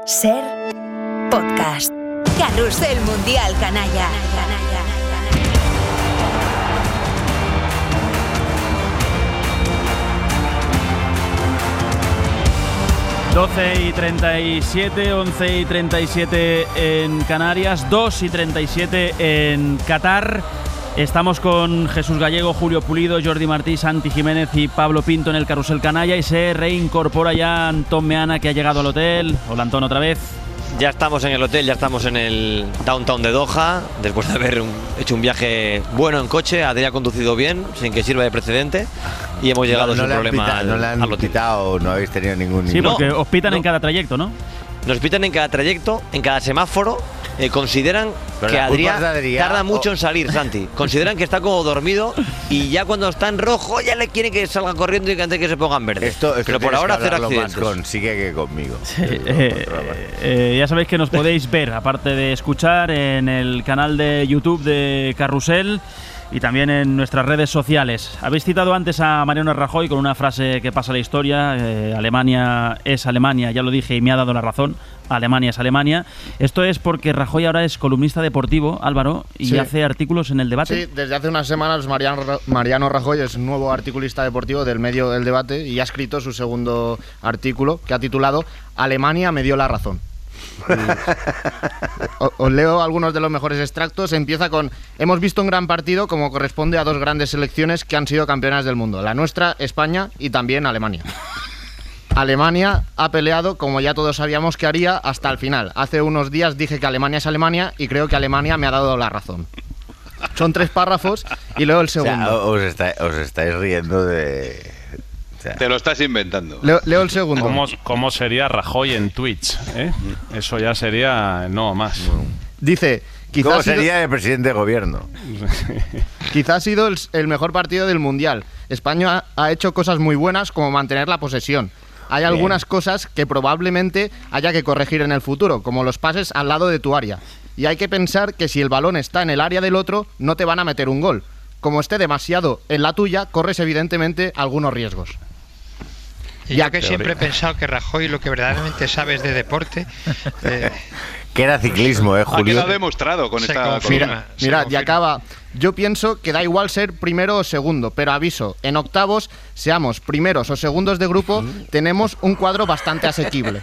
Ser Podcast. Carrusel Mundial Canalla. 12:37, 11:37 en Canarias, 2:37 en Qatar. Estamos con Jesús Gallego, Julio Pulido, Jordi Martí, Santi Jiménez y Pablo Pinto en el Carrusel Canalla, y se reincorpora ya Antón Meana, que ha llegado al hotel. Hola, Antón, otra vez. Ya estamos en el hotel, ya estamos en el downtown de Doha, después de haber hecho un viaje bueno en coche. Adri ha conducido bien, sin que sirva de precedente, y hemos llegado sin problema no le han pitado, no habéis tenido ningún... Sí, porque os pitan en cada trayecto, ¿no? Nos pitan en cada trayecto, en cada semáforo. Consideran que Adrián tarda mucho en salir, Santi. Consideran que está como dormido y ya cuando está en rojo ya le quieren que salga corriendo y que antes que se ponga en verde. Esto pero por ahora cero accidentes. Más consigue que conmigo. Sí, ya sabéis que nos podéis ver, aparte de escuchar, en el canal de YouTube de Carrusel y también en nuestras redes sociales. Habéis citado antes a Mariano Rajoy con una frase que pasa a la historia: Alemania es Alemania, ya lo dije y me ha dado la razón. Alemania es Alemania. Esto es porque Rajoy ahora es columnista deportivo, Álvaro, y sí, hace artículos en El Debate. Sí, desde hace unas semanas Mariano Rajoy es nuevo articulista deportivo del medio El Debate y ha escrito su segundo artículo, que ha titulado Alemania me dio la razón. Os leo algunos de los mejores extractos. Empieza con: hemos visto un gran partido como corresponde a dos grandes selecciones que han sido campeonas del mundo, la nuestra, España, y también Alemania. Alemania ha peleado como ya todos sabíamos que haría hasta el final. Hace unos días dije que Alemania es Alemania y creo que Alemania me ha dado la razón. Son 3 párrafos y leo el segundo. O sea, os estáis riendo de... Te lo estás inventando. Leo el segundo. ¿Cómo sería Rajoy en Twitch? Eso ya sería... No, más. Dice... ¿Cómo sería el presidente de gobierno? Quizá ha sido el mejor partido del Mundial. España ha hecho cosas muy buenas, como mantener la posesión. Hay algunas cosas que probablemente haya que corregir en el futuro, como los pases al lado de tu área. Y hay que pensar que si el balón está en el área del otro, no te van a meter un gol. Como esté demasiado en la tuya, corres evidentemente algunos riesgos. Y yo que siempre he pensado que Rajoy lo que verdaderamente sabe es de deporte. Que era ciclismo, Julio. Ha quedado demostrado con esta columna. Mirad, y acaba. Yo pienso que da igual ser primero o segundo, pero aviso, en octavos, seamos primeros o segundos de grupo, tenemos un cuadro bastante asequible.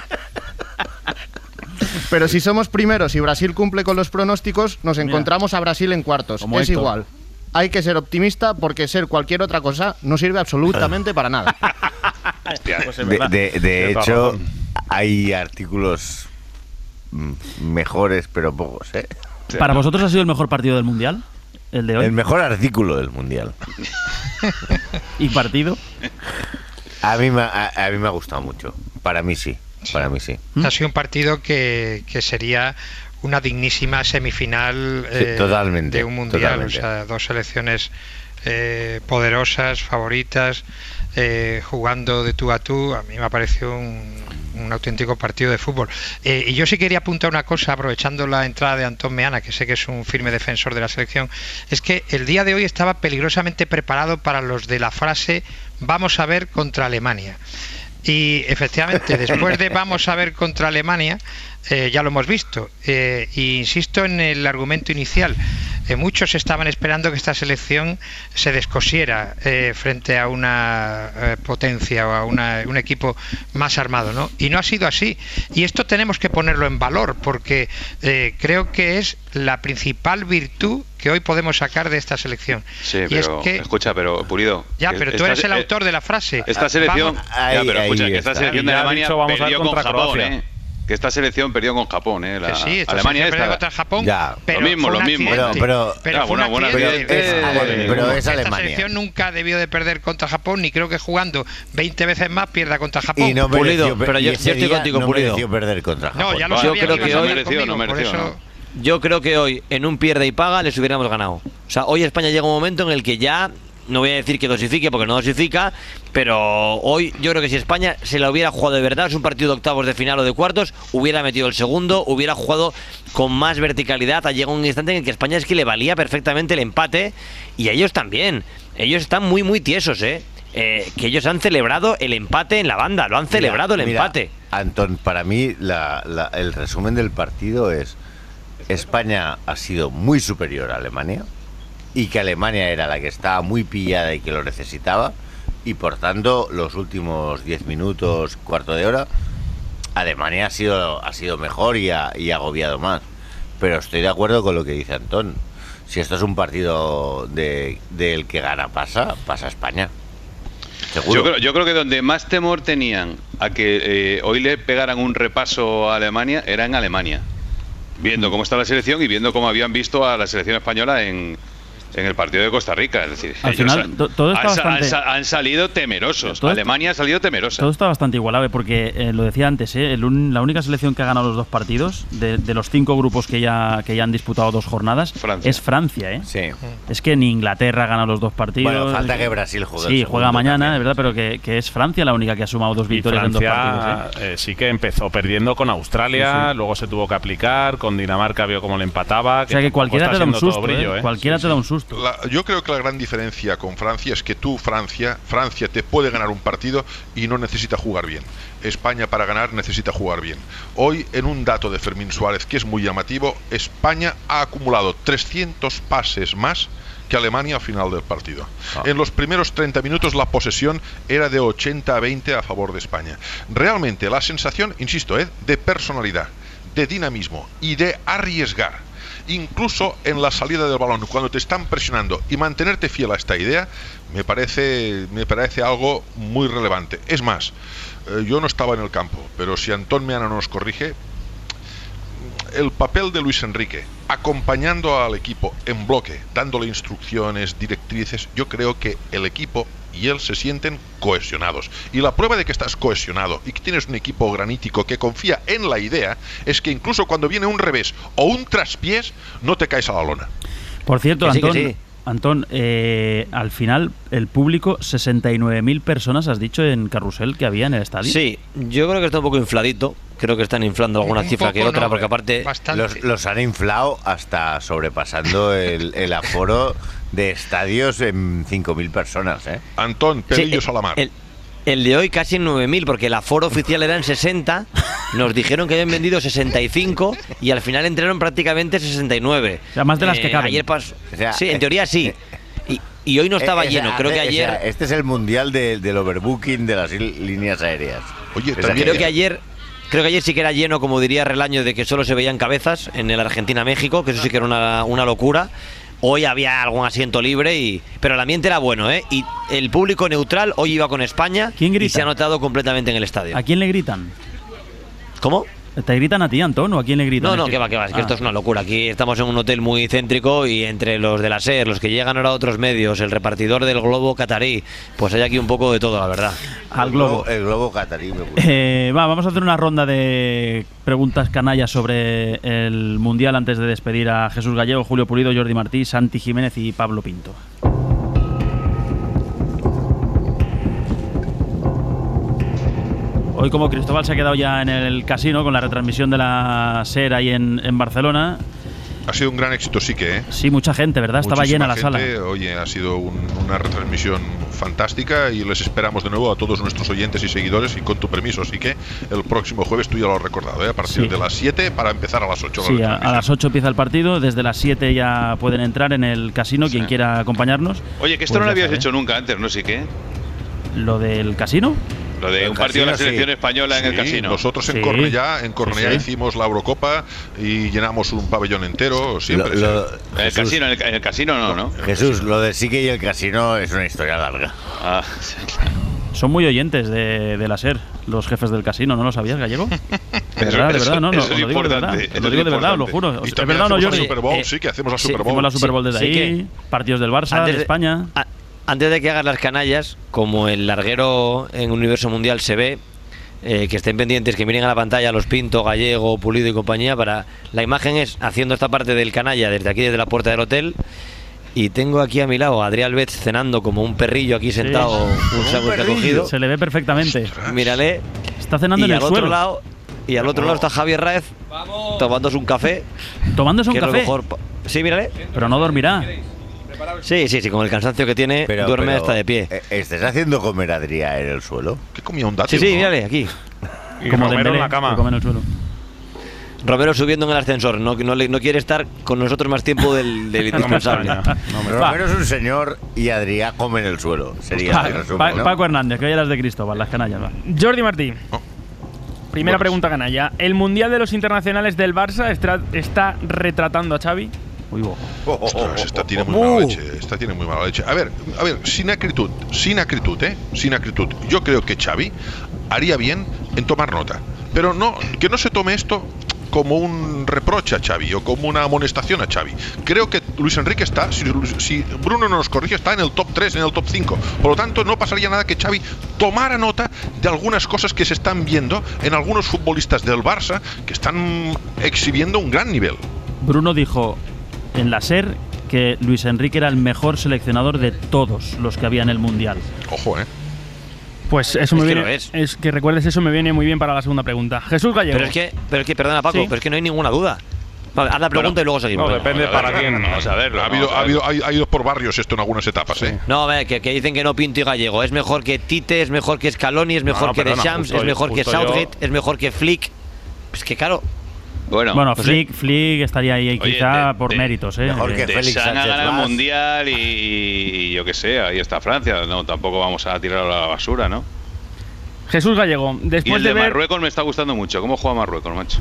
Pero si somos primeros y Brasil cumple con los pronósticos, nos encontramos a Brasil en cuartos. Es Héctor. igual. Hay que ser optimista porque ser cualquier otra cosa no sirve absolutamente para nada. De hecho, hay artículos mejores, pero pocos, ¿Para vosotros ha sido el mejor partido del Mundial? ¿El de hoy? El mejor artículo del Mundial. ¿Y partido? A mí me ha gustado mucho. Para mí sí. Para mí sí. Ha sido un partido que sería una dignísima semifinal totalmente, de un Mundial. Totalmente. O sea, dos selecciones poderosas, favoritas, jugando de tú a tú. A mí me ha parecido un auténtico partido de fútbol. Y yo sí quería apuntar una cosa, aprovechando la entrada de Antón Meana, que sé que es un firme defensor de la selección. Es que el día de hoy estaba peligrosamente preparado para los de la frase "vamos a ver contra Alemania". Y efectivamente, después de "vamos a ver contra Alemania", ya lo hemos visto. Y insisto en el argumento inicial. Muchos estaban esperando que esta selección se descosiera frente a una potencia o a un equipo más armado, ¿no? Y no ha sido así. Y esto tenemos que ponerlo en valor, porque creo que es la principal virtud que hoy podemos sacar de esta selección. Sí, y pero es que, escucha, pero Pulido. Ya, pero tú eres el autor de la frase. Esta selección, Vamos, escucha, que esta selección de Alemania perdió con Japón, que esta selección perdió con Japón, Sí, Alemania perdió contra Japón, ya, pero lo mismo. Pero es Alemania. Esta selección nunca debió de perder contra Japón, ni creo que jugando 20 veces más pierda contra Japón. Y no Pulido, pero yo estoy contigo, no Pulido. mereció perder contra Japón. No, ya lo Yo creo que hoy no mereció. Yo creo que hoy, en un pierde y paga, les hubiéramos ganado. O sea, hoy España llega un momento en el que ya, no voy a decir que dosifique porque no dosifica, pero hoy yo creo que si España se la hubiera jugado de verdad, es un partido de octavos de final o de cuartos, hubiera metido el segundo, hubiera jugado con más verticalidad. Ha llegado un instante en el que España es que le valía perfectamente el empate, y a ellos también. Ellos están muy tiesos, que ellos han celebrado el empate en la banda, lo han celebrado el empate. Antón, para mí el resumen del partido es: España ha sido muy superior a Alemania y que Alemania era la que estaba muy pillada y que lo necesitaba, y por tanto los últimos 10 minutos, cuarto de hora, Alemania ha sido mejor y ha agobiado más. Pero estoy de acuerdo con lo que dice Antón. Si esto es un partido del que gana pasa España. Seguro. Yo creo que donde más temor tenían a que hoy le pegaran un repaso a Alemania era en Alemania, viendo cómo está la selección y viendo cómo habían visto a la selección española en el partido de Costa Rica. Es decir, al final, todo está bastante... han salido temerosos. Alemania ha salido temerosa. Todo está bastante igualado, porque lo decía antes, la única selección que ha ganado los 2 partidos, de los 5 grupos que ya han disputado 2 jornadas, es Francia. Sí. Es que ni Inglaterra ha ganado los 2 partidos. Bueno, falta que Brasil juegue. Sí, juega mañana, es verdad, pero que es Francia la única que ha sumado 2 victorias en 2 partidos. Sí que empezó perdiendo con Australia, luego se tuvo que aplicar, con Dinamarca vio cómo le empataba. O sea que cualquiera te da un susto, cualquiera te da un susto. Yo creo que la gran diferencia con Francia es que tú, Francia te puede ganar un partido y no necesita jugar bien. España, para ganar, necesita jugar bien. Hoy, en un dato de Fermín Suárez que es muy llamativo, España ha acumulado 300 pases más que Alemania al final del partido. En los primeros 30 minutos la posesión era de 80-20 a favor de España. Realmente la sensación, insisto, de personalidad, de dinamismo y de arriesgar, incluso en la salida del balón, cuando te están presionando, y mantenerte fiel a esta idea, me parece algo muy relevante. Es más, yo no estaba en el campo, pero si Antón Meana nos corrige, el papel de Luis Enrique, acompañando al equipo en bloque, dándole instrucciones, directrices, yo creo que el equipo y él se sienten cohesionados. Y la prueba de que estás cohesionado y que tienes un equipo granítico que confía en la idea es que incluso cuando viene un revés o un traspiés, no te caes a la lona. Por cierto, Antón, al final el público, 69.000 personas, has dicho, en Carrusel que había en el estadio. Sí, yo creo que está un poco infladito. Creo que están inflando alguna cifra que otra, porque aparte los han inflado hasta sobrepasando el aforo de estadios en 5.000 personas. Antón, pelillos a la mar. El de hoy casi en 9.000, porque el aforo oficial era en 60. Nos dijeron que habían vendido 65 y al final entraron prácticamente 69. O sea, más de las que caben. Ayer sí, en teoría sí. Y hoy no estaba lleno. Creo que ayer... este es el mundial del overbooking de las líneas aéreas. Oye, creo que ayer sí que era lleno, como diría Relaño, de que solo se veían cabezas en el Argentina-México, que eso sí que era una locura. Hoy había algún asiento libre, pero el ambiente era bueno, Y el público neutral hoy iba con España. ¿Quién grita? Y se ha notado completamente en el estadio. ¿A quién le gritan? ¿Cómo? ¿Te gritan a ti, Antón, o a quién le gritan? No, que va, es que esto es una locura. Aquí estamos en un hotel muy céntrico y entre los de la SER, los que llegan ahora a otros medios, el repartidor del globo catarí, pues hay aquí un poco de todo, la verdad. Al globo. El globo catarí me gusta. Vamos a hacer una ronda de preguntas canallas sobre el Mundial antes de despedir a Jesús Gallego, Julio Pulido, Jordi Martí, Santi Jiménez y Pablo Pinto. Hoy, como Cristóbal se ha quedado ya en el casino con la retransmisión de la SER ahí en Barcelona. Ha sido un gran éxito, sí que, Sí, mucha gente, ¿verdad? Estaba llena la sala. Oye, ha sido una retransmisión fantástica y les esperamos de nuevo a todos nuestros oyentes y seguidores, y con tu permiso, así que el próximo jueves, tú ya lo has recordado, a partir de las 7 para empezar a las 8. Sí, a las 8 empieza el partido, desde las 7 ya pueden entrar en el casino, quien quiera acompañarnos. Oye, que esto no lo habías hecho nunca antes, ¿no? Sí que. ¿Lo del casino? Lo de un partido de la selección española en el casino. Nosotros en Cornellá hicimos la Eurocopa y llenamos un pabellón entero. Siempre. En el casino no. Jesús, lo de Sique y el casino es una historia larga. Son muy oyentes de la SER, los jefes del casino, ¿no lo sabías, Gallego? De verdad, no, lo digo de verdad. Lo digo de verdad, lo juro. ¿Es verdad o no, Jordi? Super Bowl, sí, que hacemos la Super Bowl. Hacemos la Super Bowl desde ahí, partidos del Barça, de España. Antes de que hagas las canallas, como el larguero en Universo Mundial se ve, que estén pendientes, que miren a la pantalla los Pinto, Gallego, Pulido y compañía. La imagen es haciendo esta parte del canalla desde aquí, desde la puerta del hotel. Y tengo aquí a mi lado a Adrián Alves cenando como un perrillo aquí sentado, un sándwich recogido. Se le ve perfectamente. Mírale. Está cenando en el suelo. Y al otro lado está Javier Raez tomándose un café. ¿Tomándose un café? Sí, mírale. Pero no dormirá. Sí, con el cansancio que tiene, duerme hasta de pie. ¿Estás haciendo comer a Adrián en el suelo? ¿Qué comía un dátil? Sí, mírale, aquí. Y como Romero Dembélé, en la cama. que come en el suelo. Romero subiendo en el ascensor, no quiere estar con nosotros más tiempo del indispensable. Romero es un señor y Adrià come en el suelo. Sería el resumen, ¿no? Paco Hernández, que hoy eras de Cristóbal, las canallas. Va. Jordi Martí. Primera Buenas. pregunta canalla. ¿El Mundial de los Internacionales del Barça está retratando a Xavi? Uy, bo. Ostras, esta tiene muy mala leche. Esta tiene muy mala leche. A ver, sin acritud, Sin acritud. Yo creo que Xavi haría bien en tomar nota. Pero no, que no se tome esto como un reproche a Xavi o como una amonestación a Xavi. Creo que Luis Enrique está, si Bruno no nos corrige, está en el top 3, en el top 5. Por lo tanto, no pasaría nada que Xavi tomara nota de algunas cosas que se están viendo en algunos futbolistas del Barça que están exhibiendo un gran nivel. Bruno dijo en la SER que Luis Enrique era el mejor seleccionador de todos los que había en el Mundial. Ojo, Pues eso Es me que viene. lo es. Es que recuerdes, eso me viene muy bien para la segunda pregunta. Jesús Gallego. Pero es que, perdona Paco, Sí. pero es que no hay ninguna duda. Vale, haz la pregunta y luego seguimos. No, venga. depende para quién. Vamos a verlo. Ha ido por barrios esto en algunas etapas, No, a ver, que dicen que no Pinto y Gallego. Es mejor que Tite, es mejor que Scaloni, es mejor que perdona, Deschamps, justo es mejor que justo yo- Southgate, es mejor que Flick. Es que claro, Bueno, Bueno, pues Flick estaría ahí Oye, quizá por méritos, ¿eh? mejor que De Félix San ha Sánchez ganado el Vaz. Mundial y yo qué sé, ahí está Francia. No, tampoco vamos a tirarlo a la basura, ¿no? Jesús Gallego. Y Después el de de ver. Marruecos me está gustando mucho. ¿Cómo juega Marruecos, macho?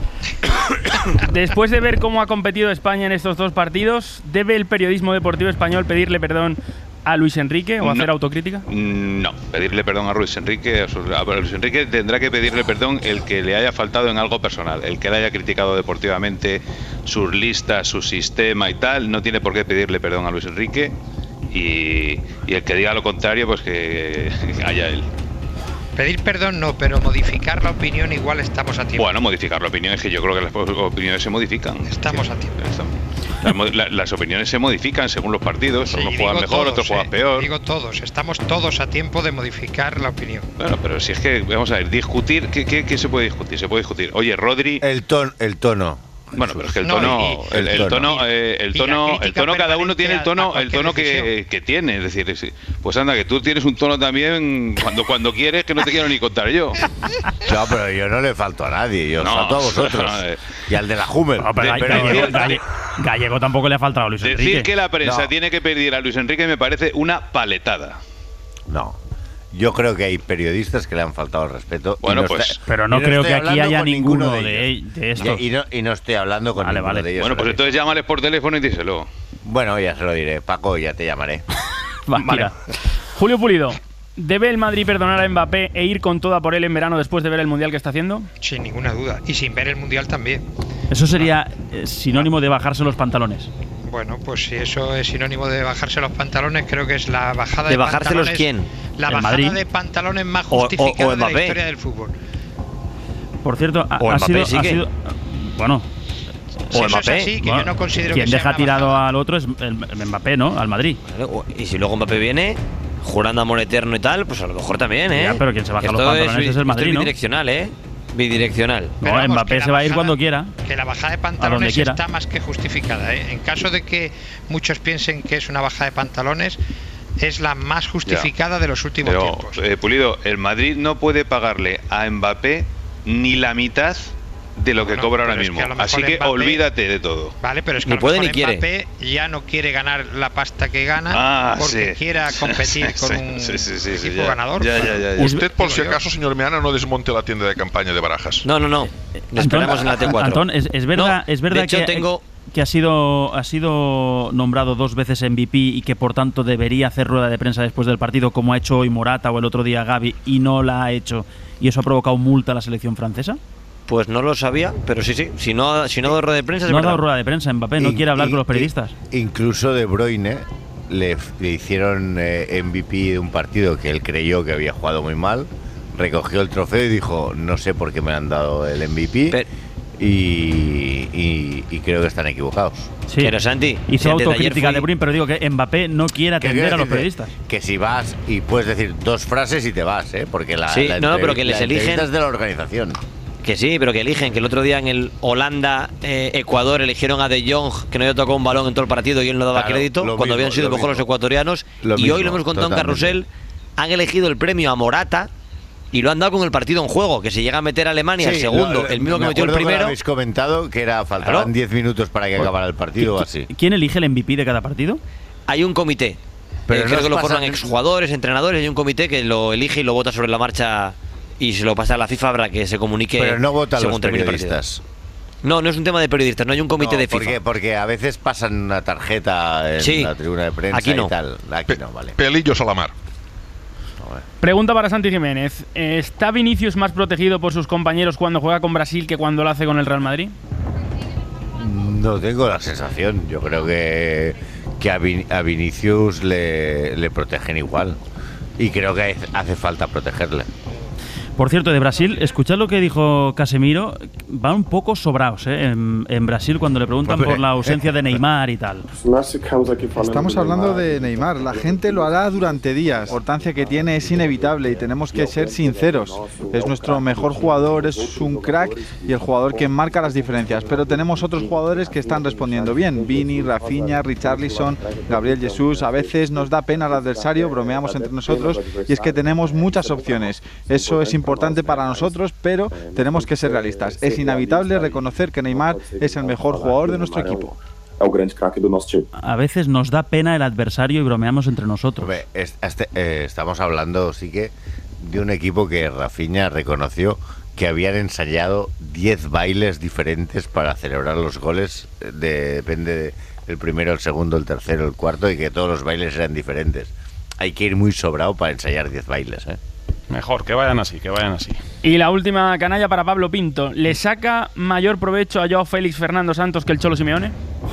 Después de ver cómo ha competido España en estos dos partidos, ¿debe el periodismo deportivo español pedirle perdón a Luis Enrique o No. hacer autocrítica? No, pedirle perdón a Luis Enrique. A Luis Enrique tendrá que pedirle perdón el que le haya faltado en algo personal. El que le haya criticado deportivamente sus listas, su sistema y tal, no tiene por qué pedirle perdón a Luis Enrique. Y el que diga lo contrario, pues que haya él. Pedir perdón no, pero modificar la opinión igual estamos a tiempo. Bueno, modificar la opinión es que yo creo que las opiniones se modifican. Estamos a tiempo. Las opiniones se modifican según los partidos. Sí, Unos juegan digo mejor, todos, otros juegan peor. Digo todos, estamos todos a tiempo de modificar la opinión. Bueno, pero si es que, vamos a ver, discutir, ¿qué se puede discutir? Se puede discutir. Oye, Rodri. El tono. Bueno, pero es que el No, tono, y- el tono, la crítica cada uno tiene el tono, permanente que tiene. Es decir, pues anda, que tú tienes un tono también cuando quieres, que no te quiero ni contar yo. No, pero yo no le falto a nadie, yo os No, falto a vosotros. Y al de la Hummel. No, pero Gallego tampoco le ha faltado a Luis Decir Enrique. que la prensa No. tiene que pedir a Luis Enrique me parece una paletada. No. Yo creo que hay periodistas que le han faltado el respeto. Bueno, y no pues, está- Pero no y creo estoy que aquí hablando haya con ninguno de de ellos. estos. Y no estoy hablando con Vale, ninguno vale. de ellos. Bueno, pues entonces llámales por teléfono y díselo. Bueno, ya se lo diré. Paco, ya te llamaré. Va, Vale. tira. Julio Pulido. ¿Debe el Madrid perdonar a Mbappé e ir con toda por él en verano después de ver el Mundial que está haciendo? Sin ninguna duda. Y sin ver el Mundial también. Eso sería sinónimo de bajarse los pantalones. Bueno, pues si eso es sinónimo de bajarse los pantalones, creo que es la bajada ¿de de bajárselos pantalones. quién? La ¿El bajada Madrid? de pantalones más O justificada de la Mbappé. historia del fútbol. Por cierto, O ha Mbappé sido, sí ha que- sido- bueno, Si eso es Mbappé. así, que bueno, yo no considero quien que sea deja una tirado bajada. al otro es el Mbappé, ¿no? Al Madrid. Y si luego Mbappé viene, jurando amor eterno y tal, pues a lo mejor también, ¿eh? Ya, pero quien se baja los Esto pantalones es el Madrid, esto ¿no? bidireccional, ¿eh? Bidireccional. No, Pero vamos, Mbappé que la se va a ir bajada- cuando quiera. Que la bajada de donde pantalones quiera. está más que justificada. ¿Eh? En caso de que muchos piensen que es una bajada de pantalones, es la más justificada de los últimos Pero, tiempos. Pulido, el Madrid no puede pagarle a Mbappé ni la mitad de lo que Bueno, cobra ahora pero es mismo. que a lo mejor Así que Mbappé- olvídate de todo. Vale, pero es que Ni a lo puede mejor ni quiere. Mbappé ya no quiere ganar la pasta que gana Ah, porque sí. quiera competir Sí, con sí, un sí, equipo ya. ganador. Ya. Usted, por si Digo yo. acaso, señor Meana, no desmonte la tienda de campaña de Barajas. No. Le esperamos en la T4. Antón, es verdad, No, es verdad de hecho, que ha sido nombrado 2 veces MVP y que por tanto debería hacer rueda de prensa después del partido, como ha hecho hoy Morata o el otro día Gavi, y no la ha hecho, y eso ha provocado multa a la selección francesa. Pues no lo sabía, pero sí. Si no ha dado rueda de prensa, es No ha verdad. dado rueda de prensa Mbappé, no quiere hablar con los periodistas. Incluso De Bruyne le hicieron MVP de un partido que él creyó que había jugado muy mal, recogió el trofeo y dijo, no sé por qué me han dado el MVP. Pero- y creo que están equivocados. Sí. Pero, Santi, Hizo si antes de ayer autocrítica fui- de Bruyne, pero digo que Mbappé no quiere ¿Qué atender quiero a los decirte? periodistas. Que si vas y puedes decir 2 frases y te vas, porque la, Sí, la no, pero entrev- que les la eligen- entrevista es de la organización. Que sí, pero que eligen, que el otro día en el Holanda-Ecuador eligieron a De Jong, que no había tocado un balón en todo el partido y él no daba Claro, crédito, lo cuando mismo, habían sido lo mejor los mismo. ecuatorianos. Lo Y mismo, hoy lo hemos contado en totalmente. Carrusel, han elegido el premio a Morata y lo han dado con el partido en juego, que se llega a meter a Alemania el segundo, el mismo que metió el primero. Que habéis comentado que faltaban 10 minutos para que acabara el partido o así. ¿Quién elige el MVP de cada partido? Hay un comité. Pero creo que lo forman exjugadores, entrenadores, hay un comité que lo elige y lo vota sobre la marcha y se lo pasa a la FIFA para que se comunique. Pero no votan según los periodistas. No es un tema de periodistas, no hay un comité de FIFA. Porque a veces pasan una tarjeta en la tribuna de prensa aquí no. y tal. Aquí no, vale. Pelillos a la mar. Pregunta para Santi Jiménez. ¿Está Vinicius más protegido por sus compañeros cuando juega con Brasil que cuando lo hace con el Real Madrid? No tengo la sensación. Yo creo que a Vinicius le protegen igual. Y creo que hace falta protegerle. Por cierto, de Brasil, escuchad lo que dijo Casemiro, van un poco sobrados en Brasil cuando le preguntan por la ausencia de Neymar y tal. Estamos hablando de Neymar, la gente lo hará durante días, la importancia que tiene es inevitable y tenemos que ser sinceros. Es nuestro mejor jugador, es un crack y el jugador que marca las diferencias, pero tenemos otros jugadores que están respondiendo bien, Vini, Rafinha, Richarlison, Gabriel Jesús. A veces nos da pena al adversario, bromeamos entre nosotros y es que tenemos muchas opciones. Eso es importante para nosotros, pero tenemos que ser realistas. Es inevitable reconocer que Neymar es el mejor jugador de nuestro equipo. A veces nos da pena el adversario y bromeamos entre nosotros. Estamos hablando, sí que, de un equipo que Rafinha reconoció que habían ensayado 10 bailes diferentes para celebrar los goles. Depende del primero, el segundo, el tercero, el cuarto, y que todos los bailes eran diferentes. Hay que ir muy sobrado para ensayar 10 bailes, ¿eh? Mejor, que vayan así, que vayan así. Y la última canalla para Pablo Pinto. ¿Le saca mayor provecho a Joao Félix Fernando Santos que el Cholo Simeone?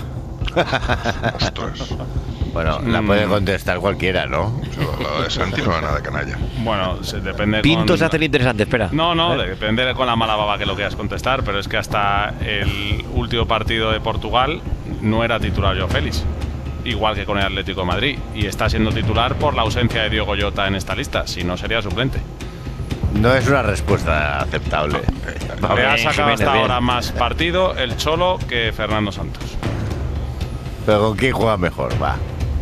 Bueno, la puede contestar cualquiera, ¿no? Lo de Santi no va nada canalla. Bueno, depende. Pinto se hace el interesante, espera. No, depende con la mala baba que lo quieras contestar, pero es que hasta el último partido de Portugal no era titular Joao Félix. Igual que con el Atlético de Madrid, y está siendo titular por la ausencia de Diogo Jota en esta lista, si no sería suplente. No es una respuesta aceptable. Le ha sacado hasta ahora más partido el Cholo que Fernando Santos. Pero ¿con quién juega mejor? Va.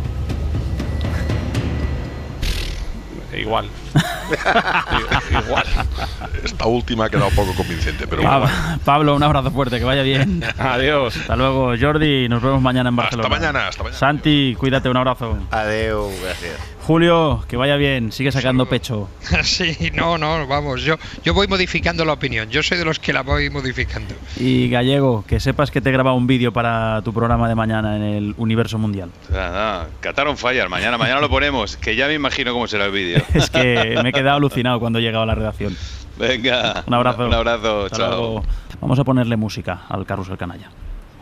Igual. Igual. Esta última ha quedado poco convincente, pero bueno. Pablo, un abrazo fuerte, que vaya bien. Adiós. Hasta luego, Jordi. Nos vemos mañana en Barcelona. Hasta mañana. Santi, cuídate, un abrazo. Adiós, gracias. Julio, que vaya bien, sigue sacando pecho. Sí, no, vamos, yo voy modificando la opinión, yo soy de los que la voy modificando. Y Gallego, que sepas que te he grabado un vídeo para tu programa de mañana en el Universo Mundial. Qatar on fire, mañana lo ponemos, que ya me imagino cómo será el vídeo. Es que me he quedado alucinado cuando he llegado a la redacción. Venga, un abrazo. Un abrazo, hasta chao. luego. Vamos a ponerle música al Carrusel Canalla.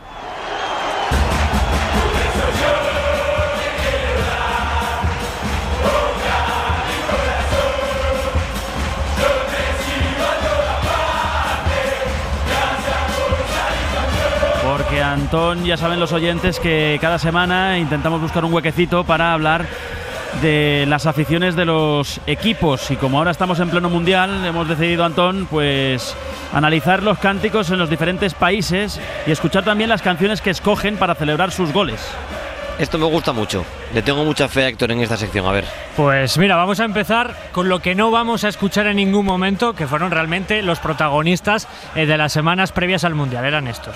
Porque Antón, ya saben los oyentes que cada semana intentamos buscar un huequecito para hablar de las aficiones de los equipos, y como ahora estamos en pleno mundial, hemos decidido, Antón, pues analizar los cánticos en los diferentes países y escuchar también las canciones que escogen para celebrar sus goles. Esto me gusta mucho. Le tengo mucha fe a Héctor en esta sección, a ver. Pues mira, vamos a empezar con lo que no vamos a escuchar en ningún momento, que fueron realmente los protagonistas de las semanas previas al mundial, eran estos.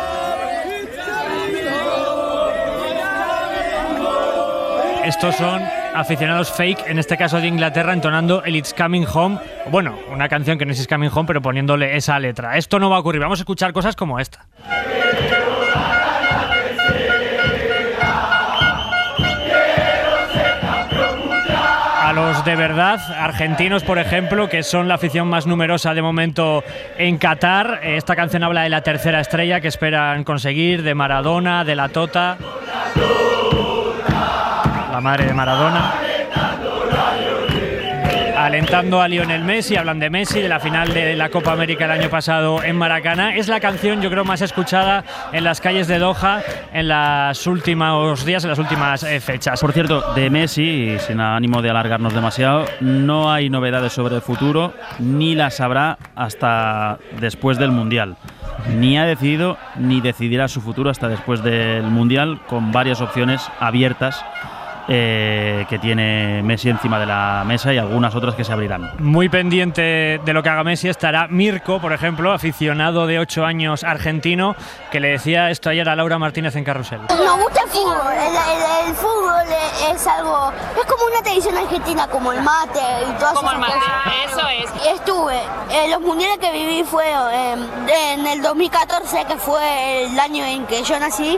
Estos son aficionados fake, en este caso de Inglaterra, entonando el It's Coming Home. Bueno, una canción que no es It's Coming Home, pero poniéndole esa letra. Esto no va a ocurrir, vamos a escuchar cosas como esta. A los de verdad, argentinos por ejemplo, que son la afición más numerosa de momento en Qatar, esta canción habla de la tercera estrella que esperan conseguir, de Maradona, de la Tota, la madre de Maradona, alentando a Lionel Messi. Hablan de Messi, de la final de la Copa América el año pasado en Maracaná. Es la canción, yo creo, más escuchada en las calles de Doha en los últimos días, en las últimas fechas. Por cierto, de Messi, sin ánimo de alargarnos demasiado, no hay novedades sobre el futuro, ni las habrá hasta después del Mundial. Ni ha decidido ni decidirá su futuro hasta después del Mundial, con varias opciones abiertas que tiene Messi encima de la mesa y algunas otras que se abrirán. Muy pendiente de lo que haga Messi estará Mirko, por ejemplo, aficionado de 8 años argentino, que le decía esto ayer a Laura Martínez en Carrusel. Nos gusta el fútbol, el fútbol es algo, es como una tradición argentina, como el mate y todas esas cosas. Eso es. Estuve, los mundiales que viví fue en el 2014, que fue el año en que yo nací,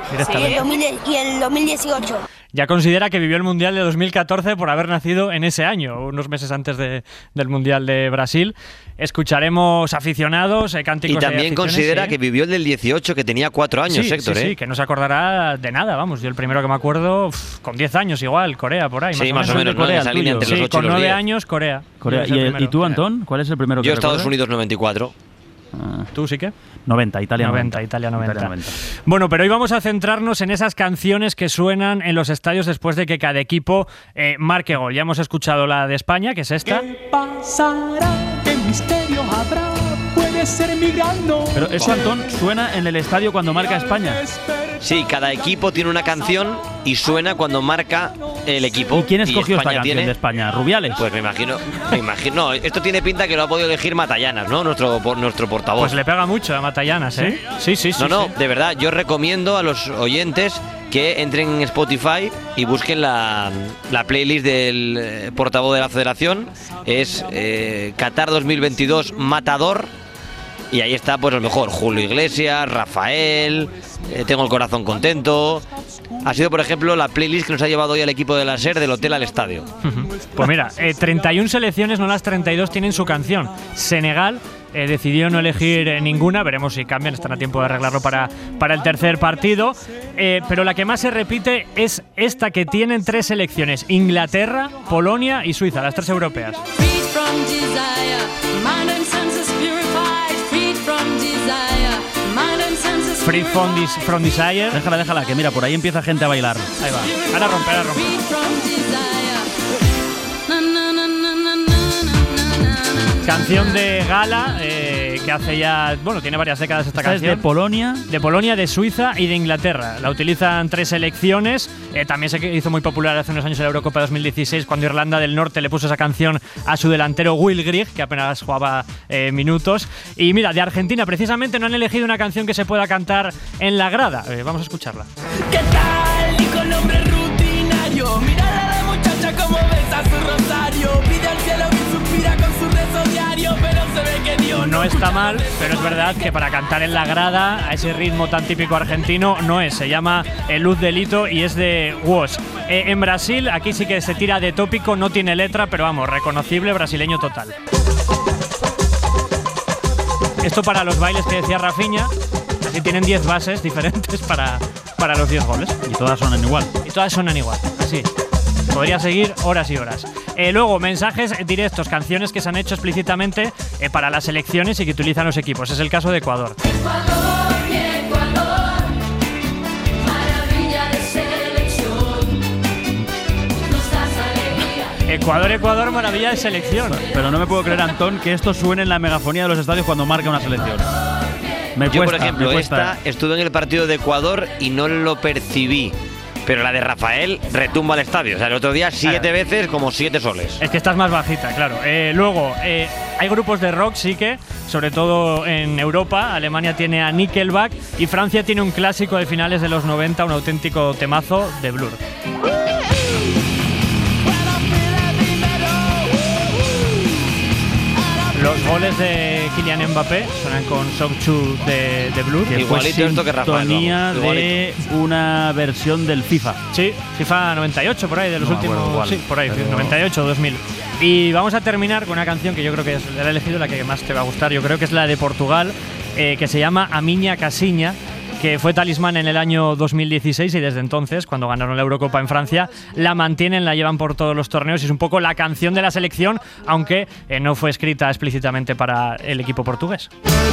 y el 2018. Ya considera que vivió el Mundial de 2014 por haber nacido en ese año, unos meses antes del Mundial de Brasil. Escucharemos aficionados, cánticos. Y también considera que vivió el del 18, que tenía 4 años, Héctor. Sí, que no se acordará de nada, vamos. Yo el primero que me acuerdo, con 10 años igual, Corea, por ahí. Sí, más o menos, Corea, esa línea entre los 8 con y los 9 10. años, Corea. ¿Y tú, Antón? ¿Cuál es el primero que Yo, Estados recuerdas? Unidos 94. ¿Tú sí que? 90, Italia 90. Italia 90. Bueno, pero hoy vamos a centrarnos en esas canciones que suenan en los estadios después de que cada equipo marque gol. Ya hemos escuchado la de España, que es esta. ¿Qué pasará? ¿Qué misterio habrá? Puede ser mi gran noche. Pero eso, Antón, suena en el estadio cuando marca España. Sí, cada equipo tiene una canción y suena cuando marca el equipo. ¿Y quién escogió esta canción tiene de España? ¿Rubiales? Pues me imagino. No, esto tiene pinta que lo ha podido elegir Matallanas, ¿no? Nuestro portavoz. Pues le pega mucho a Matallanas, ¿eh? Sí. No, de verdad, yo recomiendo a los oyentes que entren en Spotify y busquen la playlist del portavoz de la Federación. Es Qatar 2022 Matador. Y ahí está, pues lo mejor, Julio Iglesias, Rafael, Tengo el corazón contento. Ha sido, por ejemplo, la playlist que nos ha llevado hoy al equipo de la SER del hotel al estadio. Pues mira, 31 selecciones, no las 32, tienen su canción. Senegal decidió no elegir ninguna, veremos si cambian, están a tiempo de arreglarlo para el tercer partido. Pero la que más se repite es esta, que tienen 3 selecciones: Inglaterra, Polonia y Suiza, las 3 europeas. Free from Desire. Déjala, que mira, por ahí empieza gente a bailar. Ahí va. Ahora rompe. Canción de gala que hace ya, bueno, tiene varias décadas esta canción. ¿Es de Polonia? De Polonia, de Suiza y de Inglaterra. La utilizan 3 selecciones. También se hizo muy popular hace unos años en la Eurocopa 2016, cuando Irlanda del Norte le puso esa canción a su delantero Will Grigg, que apenas jugaba minutos. Y mira, de Argentina precisamente no han elegido una canción que se pueda cantar en la grada. Vamos a escucharla. ¿Qué tal? Y con nombre rutinario, mírala a la muchacha como besa su rosario, pide al cielo y suspira con su rezo diario, pero se ve que Dios no está mal, pero es verdad que para cantar en la grada a ese ritmo tan típico argentino no es. Se llama Luz Delito y es de Woz. En Brasil, aquí sí que se tira de tópico, no tiene letra, pero vamos, reconocible, brasileño total. Esto para los bailes que decía Rafinha, así tienen 10 bases diferentes para los 10 goles. Y todas suenan igual. Así. Podría seguir horas y horas. Luego, mensajes directos, canciones que se han hecho explícitamente para las selecciones y que utilizan los equipos. Es el caso de Ecuador. Ecuador, mi Ecuador, maravilla de selección, nos das alegría. Ecuador, maravilla de selección. Pero no me puedo creer, Antón, que esto suene en la megafonía de los estadios cuando marca una selección. Yo, por ejemplo, estuve en el partido de Ecuador y no lo percibí. Pero la de Rafael retumba al estadio. O sea, el otro día 7 veces como 7 soles. Es que estás más bajita, claro. Luego, hay grupos de rock, sí que, sobre todo en Europa. Alemania tiene a Nickelback y Francia tiene un clásico de finales de los 90, un auténtico temazo de Blur. Los goles de Kylian Mbappé suenan con Shock 2 de Blur. Que igualito esto que Rafael. Sintonía de una versión del FIFA. Sí, FIFA 98, por ahí, de los últimos. Sí, por ahí, 98 o 2000. Y vamos a terminar con una canción que yo creo que es la he elegido, la que más te va a gustar. Yo creo que es la de Portugal, que se llama A Miña Casiña, que fue talismán en el año 2016 y desde entonces, cuando ganaron la Eurocopa en Francia, la mantienen, la llevan por todos los torneos y es un poco la canción de la selección, aunque no fue escrita explícitamente para el equipo portugués.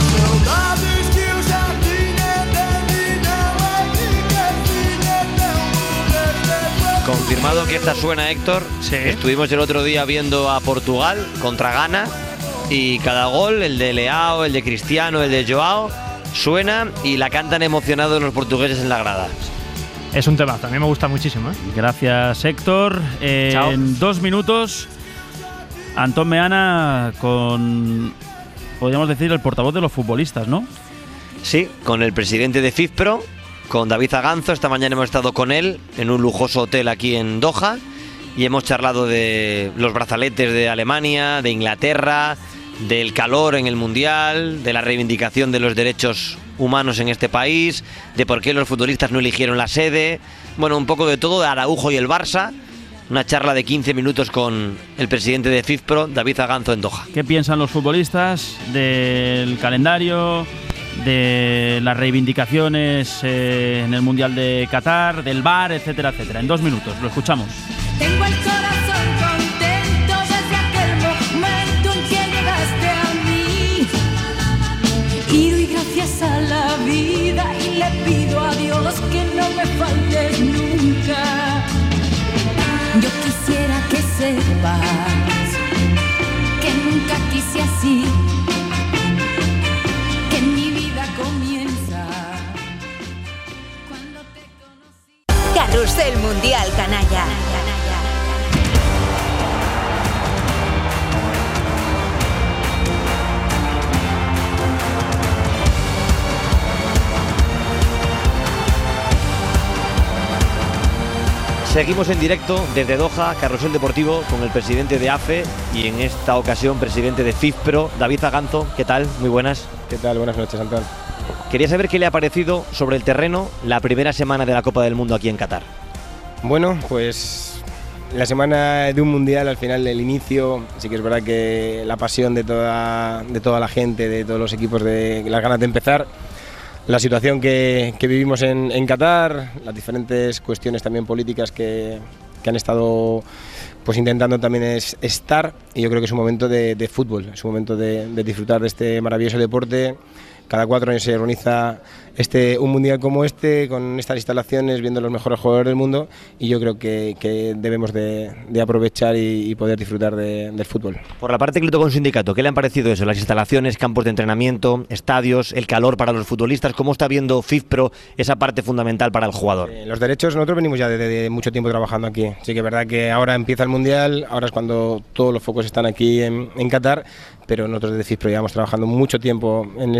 Confirmado que esta suena, Héctor. Sí. Estuvimos el otro día viendo a Portugal contra Ghana y cada gol, el de Leao, el de Cristiano, el de Joao, suena y la cantan emocionados los portugueses en la grada. es un temazo. A mí me gusta muchísimo. Gracias, Héctor. En 2 minutos, Antón Meana con, podríamos decir, el portavoz de los futbolistas, ¿no? Sí, con el presidente de FIFPro, con David Aganzo. Esta mañana hemos estado con él en un lujoso hotel aquí en Doha y hemos charlado de los brazaletes de Alemania, de Inglaterra, del calor en el Mundial, de la reivindicación de los derechos humanos en este país, de por qué los futbolistas no eligieron la sede, bueno, un poco de todo, de Araujo y el Barça. Una charla de 15 minutos con el presidente de FIFPro, David Aganzo, en Doha. ¿Qué piensan los futbolistas del calendario, de las reivindicaciones en el Mundial de Qatar, del VAR, etcétera, etcétera? En 2 minutos, lo escuchamos. Tengo el corazón contento desde aquel momento en que llegaste a mí. Y doy gracias a la vida y le pido a Dios que no me faltes nunca. Yo quisiera que sepas que nunca quise así, que mi vida comienza cuando te conocí. Carrusel Mundial Canalla. Seguimos en directo desde Doha, Carrusel Deportivo, con el presidente de AFE y en esta ocasión presidente de FIFPro, David Aganzo. ¿Qué tal? Muy buenas. ¿Qué tal? Buenas noches, Antón. Quería saber qué le ha parecido sobre el terreno la primera semana de la Copa del Mundo aquí en Qatar. Bueno, pues la semana de un mundial, al final del inicio, sí que es verdad que la pasión de toda la gente, de todos los equipos, de las ganas de empezar. La situación que vivimos en Qatar, las diferentes cuestiones también políticas que han estado pues intentando también estar, y yo creo que es un momento de fútbol, es un momento de disfrutar de este maravilloso deporte. Cada 4 años se organiza un mundial como este, con estas instalaciones, viendo los mejores jugadores del mundo, y yo creo que debemos de aprovechar y poder disfrutar del fútbol. Por la parte que le tocó un sindicato, ¿qué le han parecido eso? Las instalaciones, campos de entrenamiento, estadios, el calor para los futbolistas. ¿Cómo está viendo FIFPro esa parte fundamental para el jugador? Los derechos, nosotros venimos ya de mucho tiempo trabajando aquí. Sí que es verdad que ahora empieza el mundial, ahora es cuando todos los focos están aquí en Qatar, pero nosotros desde FIFPro llevamos trabajando mucho tiempo en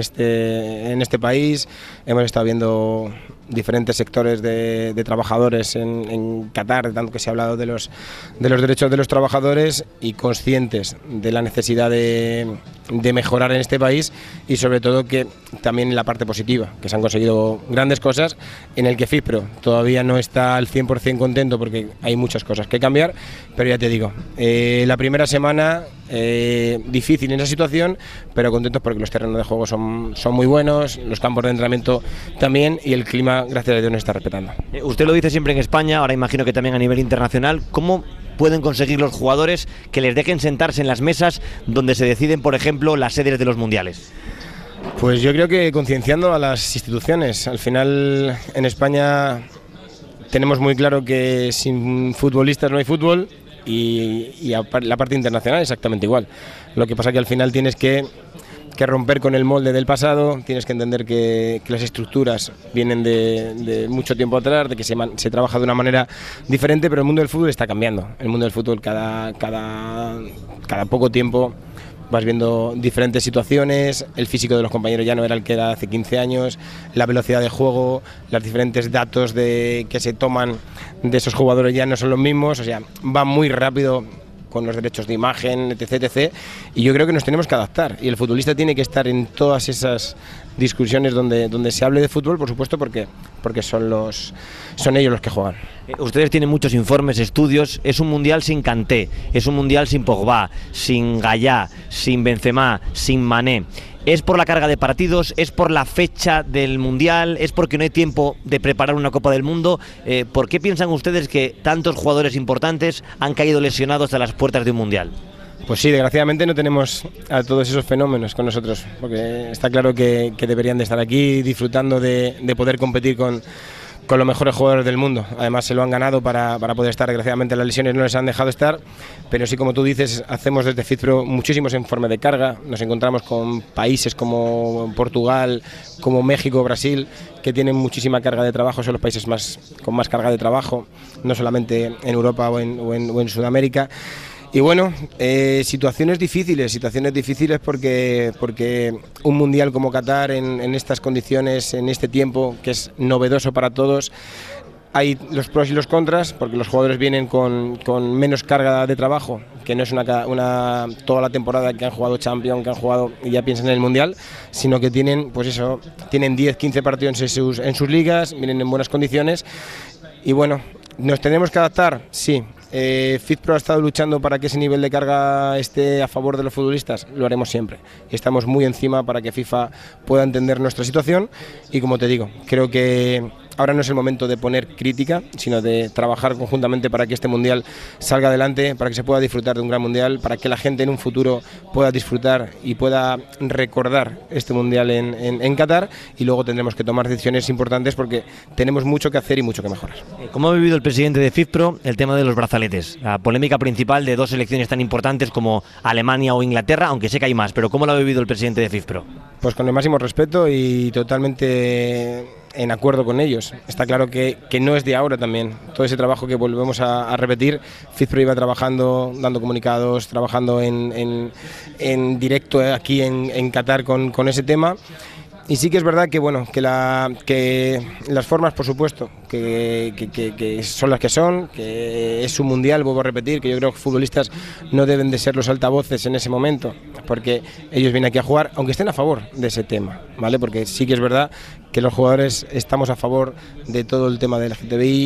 este país. Hemos estado viendo diferentes sectores de trabajadores en Qatar, tanto que se ha hablado de los derechos de los trabajadores, y conscientes de la necesidad de mejorar en este país, y sobre todo que también en la parte positiva, que se han conseguido grandes cosas, en el que FIFPro todavía no está al 100% contento porque hay muchas cosas que cambiar, pero ya te digo, la primera semana difícil en esa situación, pero contentos porque los terrenos de juego son muy buenos, los campos de entrenamiento también, y el clima, gracias a Dios, nos está respetando. Usted lo dice siempre en España, ahora imagino que también a nivel internacional. ¿Cómo pueden conseguir los jugadores que les dejen sentarse en las mesas donde se deciden, por ejemplo, las sedes de los mundiales? Pues yo creo que concienciando a las instituciones. Al final, en España tenemos muy claro que sin futbolistas no hay fútbol, y la parte internacional exactamente igual. Lo que pasa que al final tienes que romper con el molde del pasado, tienes que entender que las estructuras vienen de mucho tiempo atrás, de que se trabaja de una manera diferente, pero el mundo del fútbol está cambiando. El mundo del fútbol cada poco tiempo vas viendo diferentes situaciones, el físico de los compañeros ya no era el que era hace 15 años, la velocidad de juego, los diferentes datos que se toman de esos jugadores ya no son los mismos, o sea, va muy rápido con los derechos de imagen, etc. Y yo creo que nos tenemos que adaptar, y el futbolista tiene que estar en todas esas discusiones donde se hable de fútbol, por supuesto, porque son ellos los que juegan. Ustedes tienen muchos informes, estudios. Es un mundial sin Kanté, es un mundial sin Pogba, sin Gallá, sin Benzema, sin Mané. ¿Es por la carga de partidos? ¿Es por la fecha del mundial? ¿Es porque no hay tiempo de preparar una Copa del Mundo? ¿Por qué piensan ustedes que tantos jugadores importantes han caído lesionados a las puertas de un mundial? Pues sí, desgraciadamente no tenemos a todos esos fenómenos con nosotros, porque está claro que deberían de estar aquí disfrutando de poder competir con con los mejores jugadores del mundo. Además se lo han ganado para poder estar. Desgraciadamente las lesiones no les han dejado estar, pero sí, como tú dices, hacemos desde FIFPro muchísimos informes de carga. Nos encontramos con países como Portugal, como México, Brasil, que tienen muchísima carga de trabajo. Son los países con más carga de trabajo, no solamente en Europa o en Sudamérica. Y bueno, situaciones difíciles porque un mundial como Qatar en estas condiciones, en este tiempo que es novedoso para todos, hay los pros y los contras, porque los jugadores vienen con menos carga de trabajo, que no es toda la temporada que han jugado Champions, que han jugado y ya piensan en el mundial, sino que tienen, pues eso, tienen 10, 15 partidos en sus ligas, vienen en buenas condiciones. Y bueno, ¿nos tenemos que adaptar? Sí. FIFPro ha estado luchando para que ese nivel de carga esté a favor de los futbolistas, lo haremos siempre. Estamos muy encima para que FIFA pueda entender nuestra situación y, como te digo, creo que ahora no es el momento de poner crítica, sino de trabajar conjuntamente para que este mundial salga adelante, para que se pueda disfrutar de un gran mundial, para que la gente en un futuro pueda disfrutar y pueda recordar este mundial en Qatar, y luego tendremos que tomar decisiones importantes porque tenemos mucho que hacer y mucho que mejorar. ¿Cómo ha vivido el presidente de FIFPro el tema de los brazaletes? La polémica principal de dos selecciones tan importantes como Alemania o Inglaterra, aunque sé que hay más, pero ¿cómo lo ha vivido el presidente de FIFPro? Pues con el máximo respeto y totalmente en acuerdo con ellos. Está claro que no es de ahora también. Todo ese trabajo que volvemos a repetir, FIFPro iba trabajando, dando comunicados, trabajando en directo aquí en Qatar con ese tema. Y sí que es verdad que bueno, que las formas, por supuesto, que son las que son, que es un mundial, vuelvo a repetir, que yo creo que futbolistas no deben de ser los altavoces en ese momento, porque ellos vienen aquí a jugar, aunque estén a favor de ese tema, ¿vale? Porque sí que es verdad que los jugadores estamos a favor de todo el tema del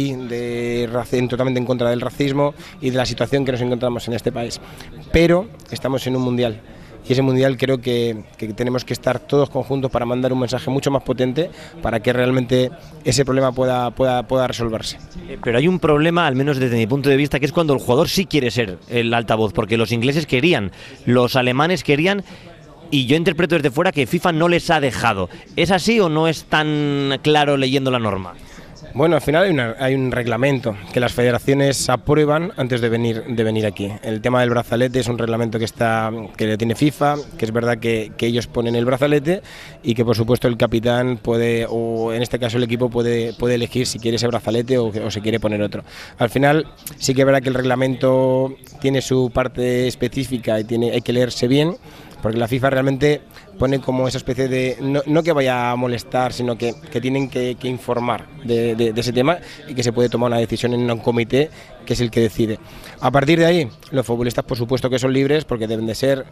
LGTBI, totalmente en contra del racismo y de la situación que nos encontramos en este país. Pero estamos en un mundial. Y ese mundial creo que tenemos que estar todos conjuntos para mandar un mensaje mucho más potente para que realmente ese problema pueda resolverse. Pero hay un problema, al menos desde mi punto de vista, que es cuando el jugador sí quiere ser el altavoz, porque los ingleses querían, los alemanes querían, y yo interpreto desde fuera que FIFA no les ha dejado. ¿Es así o no es tan claro leyendo la norma? Bueno, al final hay un reglamento que las federaciones aprueban antes de venir aquí. El tema del brazalete es un reglamento que le tiene FIFA, que es verdad que ellos ponen el brazalete y que por supuesto el capitán puede, o en este caso el equipo puede elegir si quiere ese brazalete o se quiere poner otro. Al final sí que es verdad que el reglamento tiene su parte específica y hay que leerse bien, porque la FIFA realmente pone como esa especie de, no que vaya a molestar, sino que tienen que informar de ese tema y que se puede tomar una decisión en un comité que es el que decide. A partir de ahí, los futbolistas por supuesto que son libres, porque deben de ser,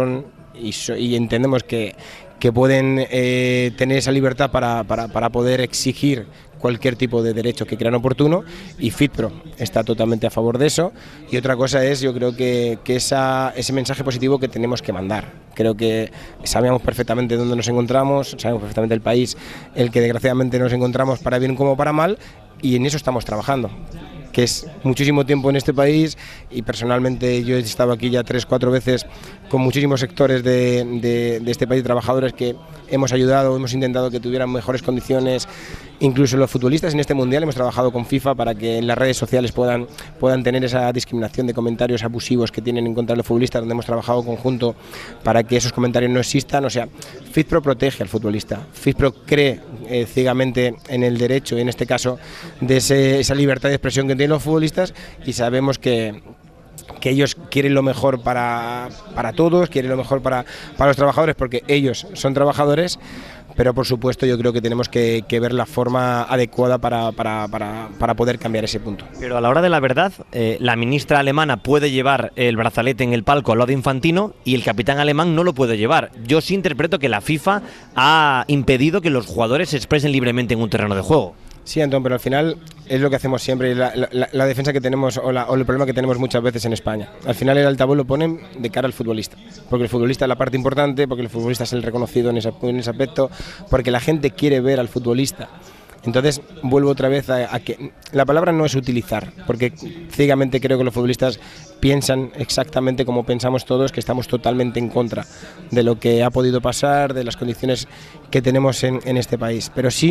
y entendemos que pueden tener esa libertad para poder exigir cualquier tipo de derecho que crean oportuno, y FIFPro está totalmente a favor de eso. Y otra cosa es, yo creo que ese mensaje positivo que tenemos que mandar. Creo que sabemos perfectamente dónde nos encontramos, sabemos perfectamente el país el que desgraciadamente nos encontramos, para bien como para mal, y en eso estamos trabajando, que es muchísimo tiempo en este país. Y personalmente yo he estado aquí ya 3-4 veces con muchísimos sectores de este país, trabajadores que hemos ayudado, hemos intentado que tuvieran mejores condiciones. Incluso los futbolistas en este mundial hemos trabajado con FIFA para que en las redes sociales puedan tener esa discriminación de comentarios abusivos que tienen en contra de los futbolistas, donde hemos trabajado conjunto para que esos comentarios no existan. O sea, FIFPro protege al futbolista, FIFPro cree ciegamente en el derecho, y en este caso de esa libertad de expresión que tienen los futbolistas, y sabemos que ellos quieren lo mejor para todos, quieren lo mejor para los trabajadores, porque ellos son trabajadores. Pero por supuesto yo creo que tenemos que ver la forma adecuada para poder cambiar ese punto. Pero a la hora de la verdad, la ministra alemana puede llevar el brazalete en el palco al lado de Infantino y el capitán alemán no lo puede llevar. Yo sí interpreto que la FIFA ha impedido que los jugadores se expresen libremente en un terreno de juego. Sí, Antón, pero al final es lo que hacemos siempre, la defensa que tenemos o el problema que tenemos muchas veces en España. Al final el altavoz lo ponen de cara al futbolista, porque el futbolista es la parte importante, porque el futbolista es el reconocido en ese aspecto, porque la gente quiere ver al futbolista. Entonces vuelvo otra vez a que la palabra no es utilizar, porque ciegamente creo que los futbolistas piensan exactamente como pensamos todos, que estamos totalmente en contra de lo que ha podido pasar, de las condiciones que tenemos en este país. Pero sí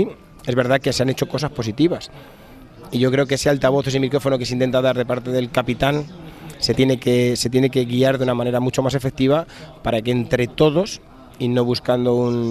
es verdad que se han hecho cosas positivas. Y yo creo que ese altavoz, ese micrófono que se intenta dar de parte del capitán, se tiene que guiar de una manera mucho más efectiva para que entre todos, y no buscando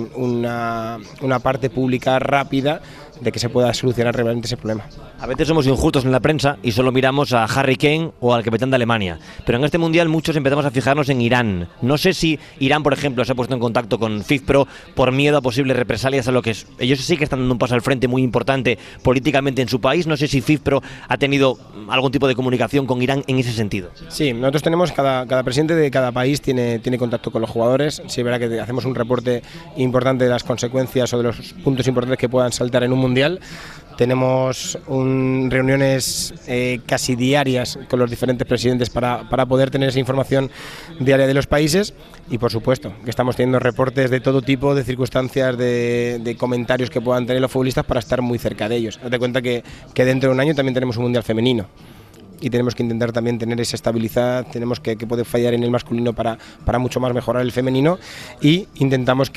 una parte pública rápida, de que se pueda solucionar realmente ese problema. A veces somos injustos en la prensa y solo miramos a Harry Kane o al capitán de Alemania, pero en este mundial muchos empezamos a fijarnos en Irán. No sé si Irán, por ejemplo, se ha puesto en contacto con FIFPro por miedo a posibles represalias a lo que es. Ellos sí que están dando un paso al frente muy importante políticamente en su país. No sé si FIFPro ha tenido algún tipo de comunicación con Irán en ese sentido. Sí, nosotros tenemos, cada presidente de cada país tiene contacto con los jugadores. Sí, es verdad que hacemos un reporte importante de las consecuencias o de los puntos importantes que puedan saltar en un mundial. Tenemos reuniones casi diarias con los diferentes presidentes para poder tener esa información diaria de los países, y por supuesto que estamos teniendo reportes de todo tipo, de circunstancias, de comentarios que puedan tener los futbolistas para estar muy cerca de ellos. Date cuenta que dentro de un año también tenemos un mundial femenino. Y tenemos que intentar también tener esa estabilidad, tenemos que poder fallar en el masculino para mucho más mejorar el femenino, y intentamos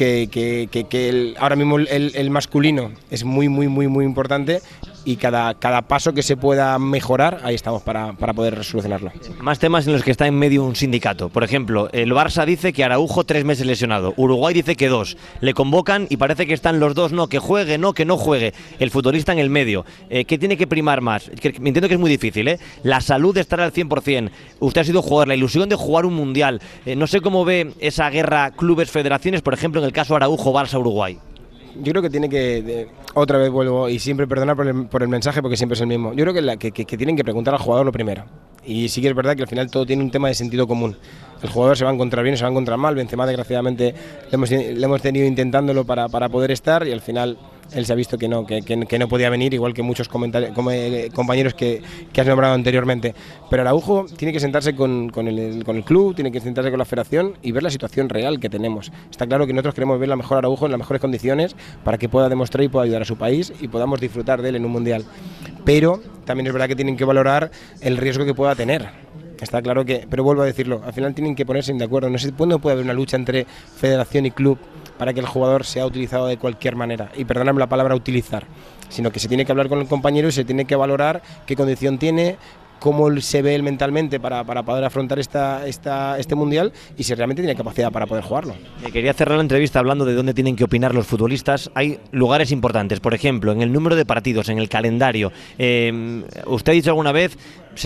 que ahora mismo el masculino es muy importante, y cada paso que se pueda mejorar, ahí estamos para poder solucionarlo. Más temas en los que está en medio un sindicato. Por ejemplo, el Barça dice que Araujo 3 meses lesionado, Uruguay dice que 2, le convocan y parece que están los dos, no, que juegue, no, que no juegue, el futbolista en el medio. ¿Qué tiene que primar más? Me entiendo que es muy difícil, la salud de estar al 100%. Usted ha sido jugador, la ilusión de jugar un mundial. No sé cómo ve esa guerra clubes-federaciones, por ejemplo, en el caso Araujo, Barça-Uruguay. Yo creo que tiene que, otra vez vuelvo, y siempre perdonar por el mensaje porque siempre es el mismo, yo creo que tienen que preguntar al jugador lo primero. Y sí que es verdad que al final todo tiene un tema de sentido común. El jugador se va a encontrar bien o se va a encontrar mal. Benzema, desgraciadamente, le hemos tenido intentándolo para poder estar, y al final él se ha visto que no podía venir, igual que muchos compañeros que has nombrado anteriormente. Pero Araujo tiene que sentarse con el club, tiene que sentarse con la federación y ver la situación real que tenemos. Está claro que nosotros queremos ver la mejor Araujo en las mejores condiciones para que pueda demostrar y pueda ayudar a su país y podamos disfrutar de él en un mundial. Pero también es verdad que tienen que valorar el riesgo que pueda tener. Está claro que, pero vuelvo a decirlo, al final tienen que ponerse de acuerdo. No puede haber una lucha entre federación y club para que el jugador sea utilizado de cualquier manera, y perdóname la palabra utilizar, sino que se tiene que hablar con el compañero y se tiene que valorar qué condición tiene, cómo se ve él mentalmente para poder afrontar este mundial, y si realmente tiene capacidad para poder jugarlo. Quería cerrar la entrevista hablando de dónde tienen que opinar los futbolistas. Hay lugares importantes, por ejemplo, en el número de partidos, en el calendario. Usted ha dicho alguna vez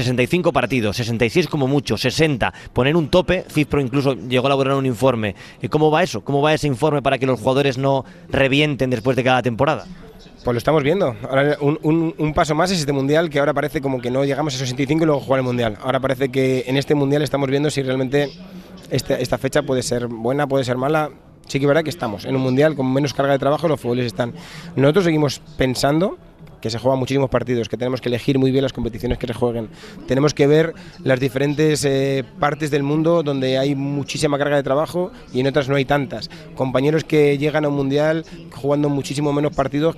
65 partidos, 66 como mucho, 60. Poner un tope, FIFPro incluso llegó a elaborar un informe. ¿Cómo va eso? ¿Cómo va ese informe para que los jugadores no revienten después de cada temporada? Pues lo estamos viendo. Ahora un paso más es este mundial, que ahora parece como que no llegamos a esos 65 y luego jugar el mundial. Ahora parece que en este mundial estamos viendo si realmente esta fecha puede ser buena, puede ser mala. Sí que es verdad que estamos en un mundial con menos carga de trabajo, los futbolistas están. Nosotros seguimos pensando que se juegan muchísimos partidos, que tenemos que elegir muy bien las competiciones que se jueguen. Tenemos que ver las diferentes partes del mundo donde hay muchísima carga de trabajo y en otras no hay tantas. Compañeros que llegan a un mundial jugando muchísimo menos partidos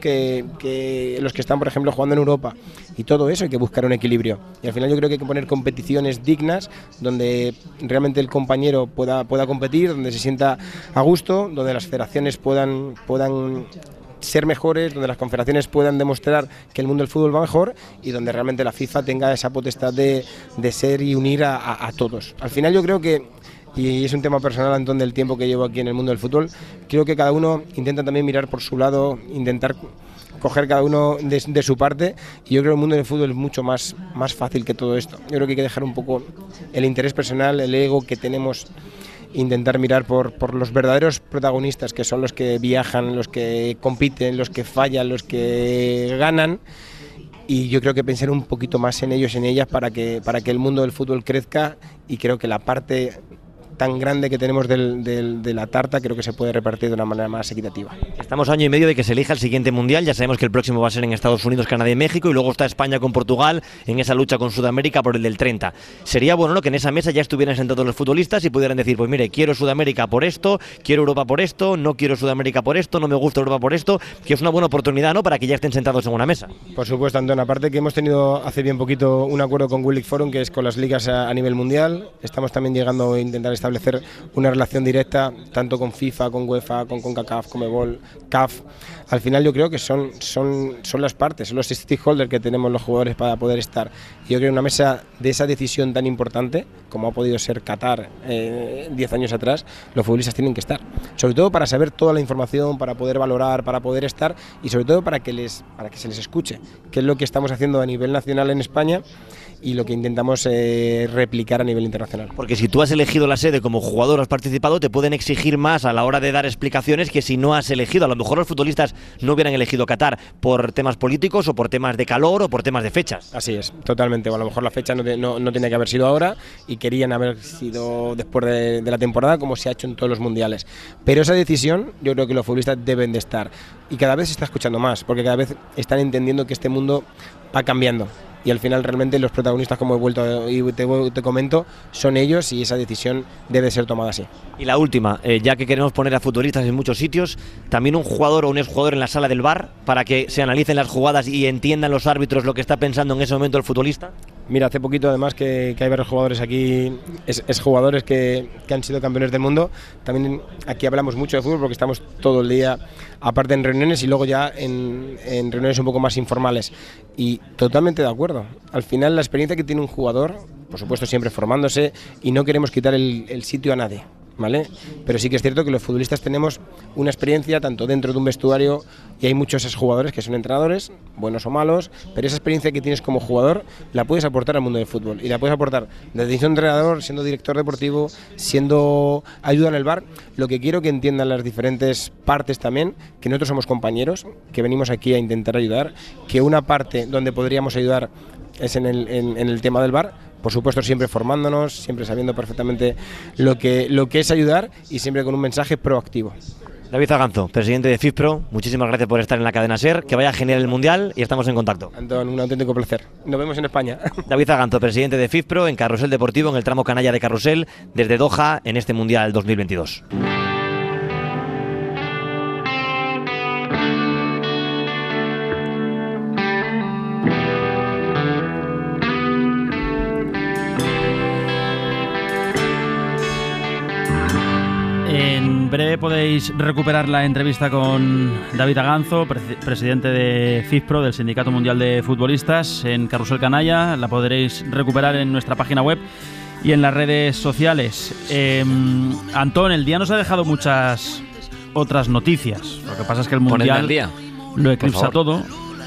que los que están, por ejemplo, jugando en Europa. Y todo eso hay que buscar un equilibrio. Y al final yo creo que hay que poner competiciones dignas donde realmente el compañero pueda competir, donde se sienta a gusto, donde las federaciones puedan ser mejores, donde las confederaciones puedan demostrar que el mundo del fútbol va mejor, y donde realmente la FIFA tenga esa potestad de ser y unir a todos. Al final yo creo que, y es un tema personal, Antón, del tiempo que llevo aquí en el mundo del fútbol, creo que cada uno intenta también mirar por su lado, intentar coger cada uno de su parte, y yo creo que el mundo del fútbol es mucho más fácil que todo esto. Yo creo que hay que dejar un poco el interés personal, el ego que tenemos, intentar mirar por los verdaderos protagonistas, que son los que viajan, los que compiten, los que fallan, los que ganan, y yo creo que pensar un poquito más en ellos, en ellas, para que el mundo del fútbol crezca, y creo que la parte tan grande que tenemos de la tarta creo que se puede repartir de una manera más equitativa. Estamos a año y medio de que se elija el siguiente mundial. Ya sabemos que el próximo va a ser en Estados Unidos, Canadá y México, y luego está España con Portugal en esa lucha con Sudamérica por el del 30. Sería bueno, ¿no?, que en esa mesa ya estuvieran sentados los futbolistas y pudieran decir, pues mire, quiero Sudamérica por esto, quiero Europa por esto, no quiero Sudamérica por esto, no me gusta Europa por esto, que es una buena oportunidad, ¿no?, para que ya estén sentados en una mesa. Por supuesto, Antón. Aparte que hemos tenido hace bien poquito un acuerdo con World League Forum, que es con las ligas a nivel mundial. Estamos también llegando a intentar establecer una relación directa tanto con FIFA, con UEFA, con CONCACAF, CONMEBOL, CAF, al final yo creo que son las partes, son los stakeholders que tenemos los jugadores para poder estar. Yo creo que en una mesa de esa decisión tan importante como ha podido ser Qatar 10 años atrás, los futbolistas tienen que estar, sobre todo para saber toda la información, para poder valorar, para poder estar y sobre todo para que se les escuche, que es lo que estamos haciendo a nivel nacional en España y lo que intentamos replicar a nivel internacional. Porque si tú has elegido la sede como jugador, has participado, te pueden exigir más a la hora de dar explicaciones que si no has elegido. A lo mejor los futbolistas no hubieran elegido Qatar por temas políticos o por temas de calor o por temas de fechas. Así es, totalmente. O a lo mejor la fecha no tenía que haber sido ahora y querían haber sido después de la temporada, como se ha hecho en todos los mundiales. Pero esa decisión yo creo que los futbolistas deben de estar. Y cada vez se está escuchando más, porque cada vez están entendiendo que este mundo va cambiando. Y al final realmente los protagonistas, como he vuelto y te comento, son ellos y esa decisión debe ser tomada así. Y la última, ya que queremos poner a futbolistas en muchos sitios, también un jugador o un exjugador en la sala del VAR para que se analicen las jugadas y entiendan los árbitros lo que está pensando en ese momento el futbolista. Mira, hace poquito además que hay varios jugadores aquí, es jugadores que han sido campeones del mundo. También aquí hablamos mucho de fútbol porque estamos todo el día, aparte en reuniones y luego ya en reuniones un poco más informales. Y totalmente de acuerdo. Al final la experiencia que tiene un jugador, por supuesto siempre formándose y no queremos quitar el sitio a nadie, ¿vale? Pero sí que es cierto que los futbolistas tenemos una experiencia tanto dentro de un vestuario y hay muchos exjugadores que son entrenadores, buenos o malos, pero esa experiencia que tienes como jugador la puedes aportar al mundo del fútbol y la puedes aportar desde siendo entrenador, siendo director deportivo, siendo ayuda en el VAR. Lo que quiero que entiendan las diferentes partes también, que nosotros somos compañeros, que venimos aquí a intentar ayudar, que una parte donde podríamos ayudar es en el tema del VAR, por supuesto siempre formándonos, siempre sabiendo perfectamente lo que es ayudar y siempre con un mensaje proactivo. David Zaganzo, presidente de FIFPro, muchísimas gracias por estar en la cadena SER, que vaya genial el Mundial y estamos en contacto. Antón, un auténtico placer. Nos vemos en España. David Zaganzo, presidente de FIFPro, en Carrusel Deportivo, en el tramo canalla de Carrusel, desde Doha, en este Mundial 2022. En breve podéis recuperar la entrevista con David Zaganzo, presidente de FIFPro, del Sindicato Mundial de Futbolistas, en Carrusel Canalla. La podréis recuperar en nuestra página web y en las redes sociales. Antón, el día nos ha dejado muchas otras noticias. Lo que pasa es que el Mundial lo eclipsa todo.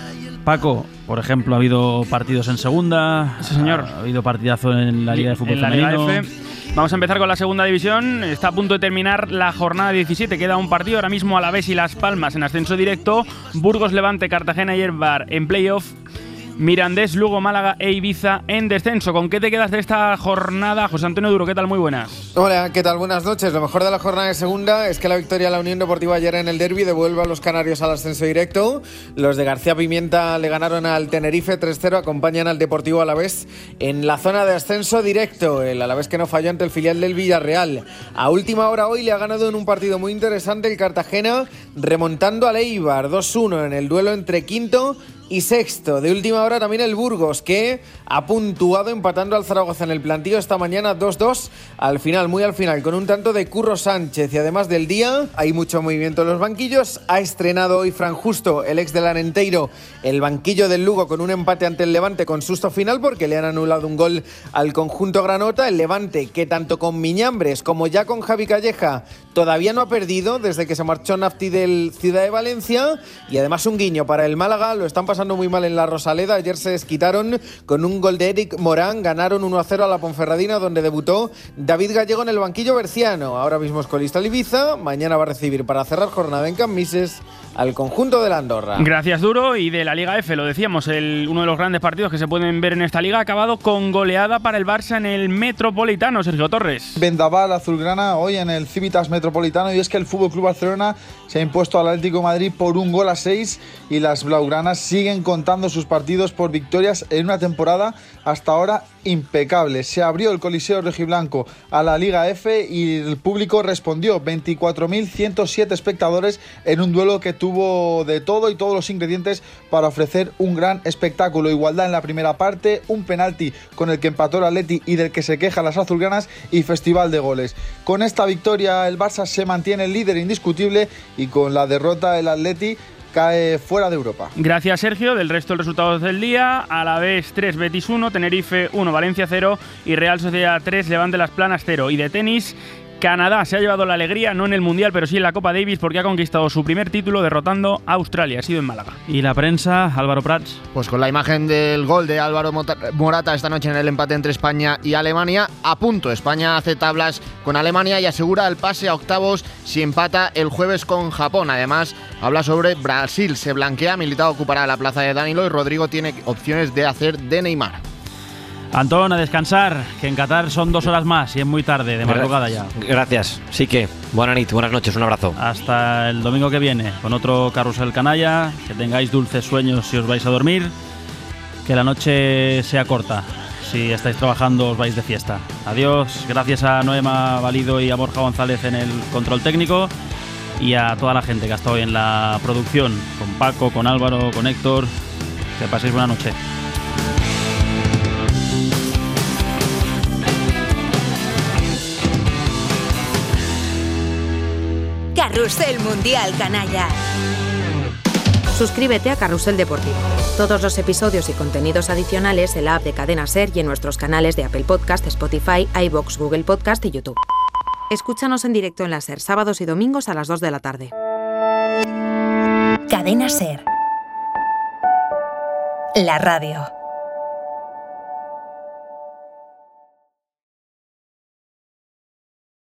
Paco, por ejemplo, ha habido partidos en segunda. Sí, señor. Ha habido partidazo en la Liga de Fútbol Femenino. Vamos a empezar con la segunda división. Está a punto de terminar la jornada 17. Queda un partido ahora mismo. Alavés y Las Palmas en ascenso directo. Burgos, Levante, Cartagena y Eibar en playoff. Mirandés, Lugo, Málaga e Ibiza en descenso. ¿Con qué te quedas de esta jornada? José Antonio Duro, ¿qué tal? Muy buenas. Hola, ¿qué tal? Buenas noches. Lo mejor de la jornada de segunda es que la victoria de la Unión Deportiva ayer en el derbi devuelve a los canarios al ascenso directo. Los de García Pimienta le ganaron al Tenerife 3-0, acompañan al Deportivo Alavés en la zona de ascenso directo. El Alavés que no falló ante el filial del Villarreal. A última hora hoy le ha ganado en un partido muy interesante el Cartagena, remontando al Eibar 2-1 en el duelo entre quinto y sexto. De última hora también el Burgos, que ha puntuado empatando al Zaragoza en el plantío esta mañana 2-2 al final, muy al final, con un tanto de Curro Sánchez. Y además del día hay mucho movimiento en los banquillos. Ha estrenado hoy Fran Justo, el ex del Arenteiro, el banquillo del Lugo con un empate ante el Levante con susto final porque le han anulado un gol al conjunto granota. El Levante que tanto con Miñambres como ya con Javi Calleja todavía no ha perdido desde que se marchó Nafti del Ciudad de Valencia. Y además un guiño para el Málaga, lo están pasando muy mal en la Rosaleda. Ayer se desquitaron con un gol de Eric Morán, ganaron 1-0 a la Ponferradina, donde debutó David Gallego en el banquillo berciano. Ahora mismo es colista el Ibiza, mañana va a recibir para cerrar jornada en Cammises al conjunto de la Andorra. Gracias, Duro. Y de la Liga F, lo decíamos, uno de los grandes partidos que se pueden ver en esta liga ha acabado con goleada para el Barça en el Metropolitano. Sergio Torres. Vendaval azulgrana hoy en el Civitas Metropolitano, y es que el FC Barcelona se ha impuesto al Atlético de Madrid por 1-6 y las blaugranas siguen contando sus partidos por victorias en una temporada hasta ahora impecable. Se abrió el Coliseo rojiblanco a la Liga F y el público respondió, 24.107 espectadores en un duelo que tuvo de todo y todos los ingredientes para ofrecer un gran espectáculo. Igualdad en la primera parte, un penalti con el que empató el Atleti y del que se quejan las azulgranas, y festival de goles. Con esta victoria el Barça se mantiene líder indiscutible, y con la derrota el Atleti cae fuera de Europa. Gracias, Sergio. Del resto de resultados del día: Alavés 3, Betis 1, Tenerife 1, Valencia 0 y Real Sociedad 3, Levante Las Planas 0. Y de tenis, Canadá se ha llevado la alegría, no en el Mundial, pero sí en la Copa Davis, porque ha conquistado su primer título derrotando a Australia. Ha sido en Málaga. ¿Y la prensa, Álvaro Prats? Pues con la imagen del gol de Álvaro Morata esta noche en el empate entre España y Alemania, a punto. España hace tablas con Alemania y asegura el pase a octavos si empata el jueves con Japón. Además, habla sobre Brasil. Se blanquea, Militao ocupará la plaza de Danilo y Rodrigo tiene opciones de hacer de Neymar. Antón, a descansar, que en Qatar son 2 horas más y es muy tarde, de madrugada ya. Gracias. Sí que, buenas noches, un abrazo. Hasta el domingo que viene, con otro Carrusel Canalla. Que tengáis dulces sueños si os vais a dormir. Que la noche sea corta. Si estáis trabajando, os vais de fiesta. Adiós, gracias a Noema Valido y a Borja González en el control técnico. Y a toda la gente que ha estado hoy en la producción, con Paco, con Álvaro, con Héctor. Que paséis buena noche. Carrusel Mundial Canalla. Suscríbete a Carrusel Deportivo. Todos los episodios y contenidos adicionales en la app de Cadena SER y en nuestros canales de Apple Podcast, Spotify, iVoox, Google Podcast y YouTube. Escúchanos en directo en la SER, sábados y domingos a las 2 de la tarde. Cadena SER. La radio.